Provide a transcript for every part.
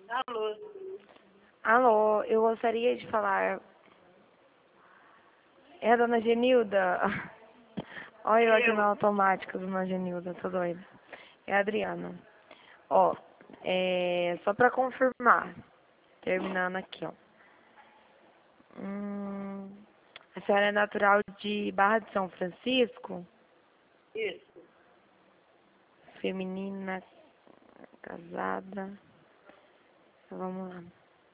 Alô? Alô, eu gostaria de falar. É a dona Genilda? Olha eu aqui no automático, dona Genilda, tô doida. É a Adriana. Ó, só pra confirmar, terminando aqui, ó. A senhora é natural de Barra de São Francisco? Isso. Feminina, casada. Vamos lá.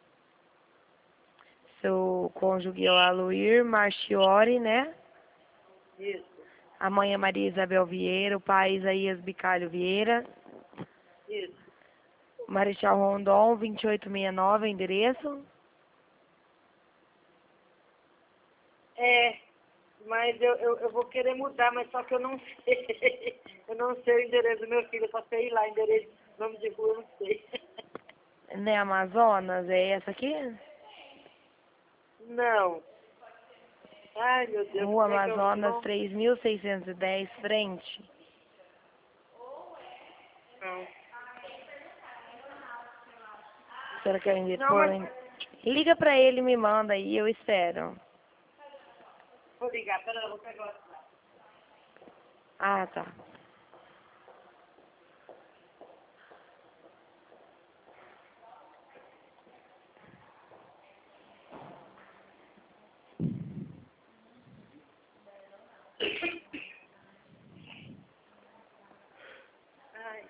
Seu cônjuge é o Aloir Marchiori, né? Isso. A mãe é Maria Isabel Vieira, o pai é Isaías Bicalho Vieira. Isso. Marechal Rondon, 2869, endereço. É, mas eu vou querer mudar, mas só que eu não sei. Eu não sei o endereço do meu filho, eu só sei ir lá, endereço, nome de rua, eu não sei. Não é Amazonas? É essa aqui? Não. Ai, meu Deus, Rua como é que é o Amazonas, nome? 3610, frente. Não. A senhora quer Não, mas Liga pra ele e me manda aí, eu espero. vou ligar, pera, eu vou pegar o... Ah, tá. Ai.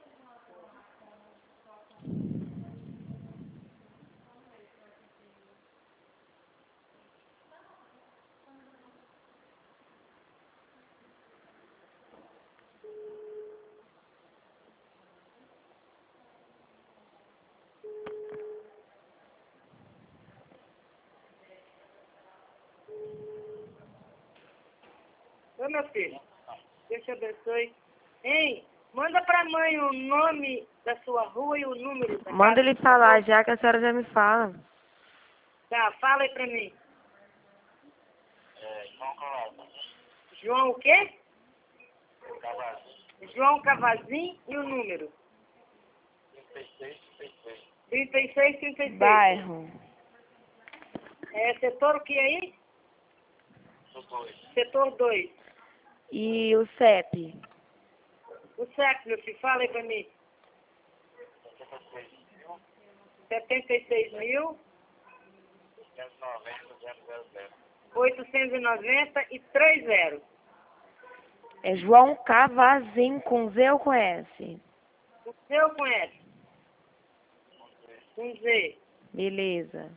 Ô, meu filho, Deus te abençoe. Hein? Manda pra mãe o nome da sua rua e o número da Manda casa, ele por favor. falar já que a senhora já me fala. Tá, fala aí pra mim. João o quê? João Cavazin e o número? 3636. Bairro. É setor o que aí? Setor 2. E o CEP? O CEP, meu filho, fala aí pra mim. 76.890 e 30. É João Cavazin, com Z ou com S? O seu conhece? Com Z. Beleza.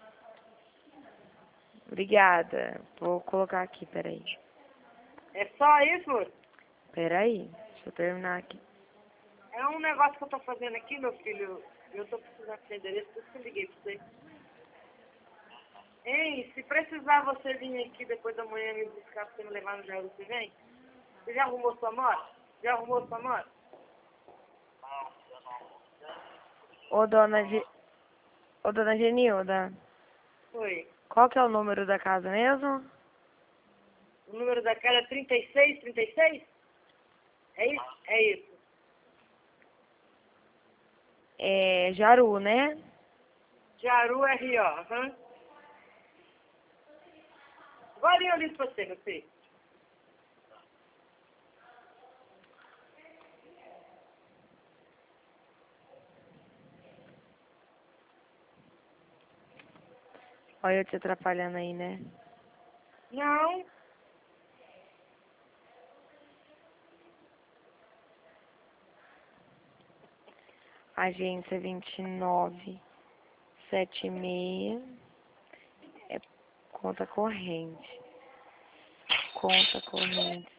Obrigada. Vou colocar aqui, peraí. É só isso, moço? Peraí, deixa eu terminar aqui. É um negócio que eu tô fazendo aqui, meu filho. Eu tô precisando de endereço, por isso que eu liguei pra você. Hein, se precisar você vir aqui depois da manhã me buscar pra você me levar no Jaú, você vem? Você já arrumou sua moto? Já arrumou sua moto? Ô, dona Genilda, Foi. qual que é o número da casa mesmo? O número da cara é 3636? É isso? É isso. É Jaru, né? Jaru RO, aham. Agora eu ligo pra você, meu filho. Olha eu te atrapalhando aí, né? Não. Agência 2976. É conta corrente. Conta corrente.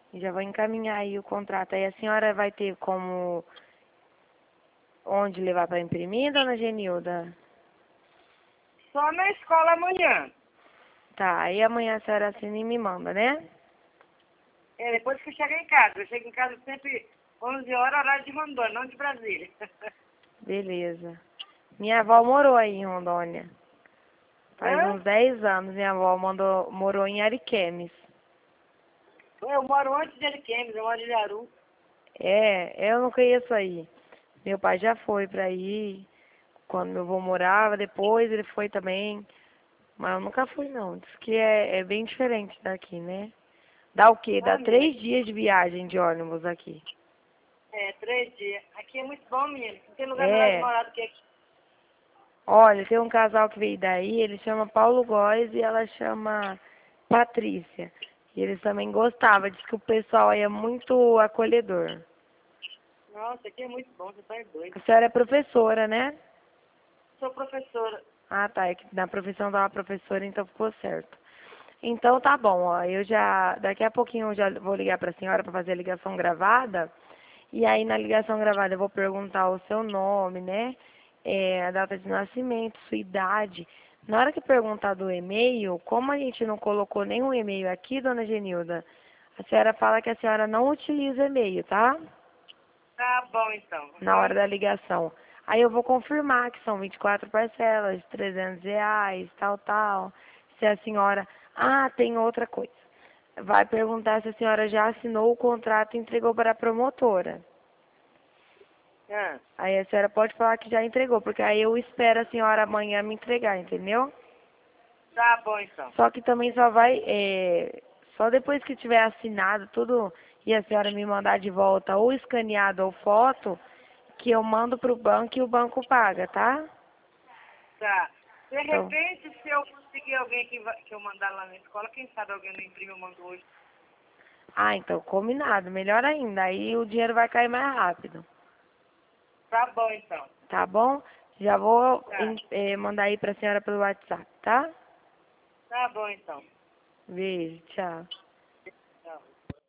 Já vou encaminhar aí o contrato. Aí a senhora vai ter como onde levar para imprimir, dona Genilda? Só na escola amanhã. Tá, aí amanhã a senhora assina e me manda, né? É, depois que eu chegar em casa. Eu chego em casa sempre 11 horas, horário de Rondônia, não de Brasília. Beleza. Minha avó morou aí em Rondônia. Faz Hã? uns 10 anos minha avó morou em Ariquemes. Eu moro antes de Ariquemes, eu moro em Jaru. É, eu não conheço aí. Meu pai já foi pra aí, quando meu avô morava, depois ele foi também. Mas eu nunca fui não. Diz que é bem diferente daqui, né? Dá o quê? Dá Ah, menina, 3 dias de viagem de ônibus aqui. 3 dias. Aqui é muito bom, menino. Não tem lugar melhor de É, morar do que aqui. olha, tem um casal que veio daí, ele chama Paulo Góes e ela chama Patrícia. E eles também gostavam, diz que o pessoal aí é muito acolhedor. Nossa, aqui é muito bom, você tá doido. A senhora é professora, né? Sou professora. Ah, tá, é que na profissão da professora, então ficou certo. Então tá bom, ó, eu já, daqui a pouquinho eu já vou ligar para a senhora para fazer a ligação gravada, e aí na ligação gravada eu vou perguntar o seu nome, né, a data de nascimento, sua idade. Na hora que perguntar do e-mail, como a gente não colocou nenhum e-mail aqui, dona Genilda, a senhora fala que a senhora não utiliza e-mail, tá? Tá bom, então. Na hora Uhum. da ligação. Aí eu vou confirmar que são 24 parcelas de R$ 300, tal, tal. Se a senhora... Ah, tem outra coisa. Vai perguntar se a senhora já assinou o contrato e entregou para a promotora. Ah, Aí a senhora pode falar que já entregou, porque aí eu espero a senhora amanhã me entregar, entendeu? tá bom, então. Só que também só vai... só depois que tiver assinado tudo e a senhora me mandar de volta ou escaneado ou foto, que eu mando pro banco e o banco paga, tá? Tá. De Então, repente, se eu conseguir alguém que eu mandar lá na escola, quem sabe alguém não imprime, eu mando hoje. então, combinado, melhor ainda. Aí o dinheiro vai cair mais rápido, Tá bom, então. tá bom? Já vou Tá. mandar aí pra senhora pelo WhatsApp, tá? Tá bom, então. Beijo, tchau.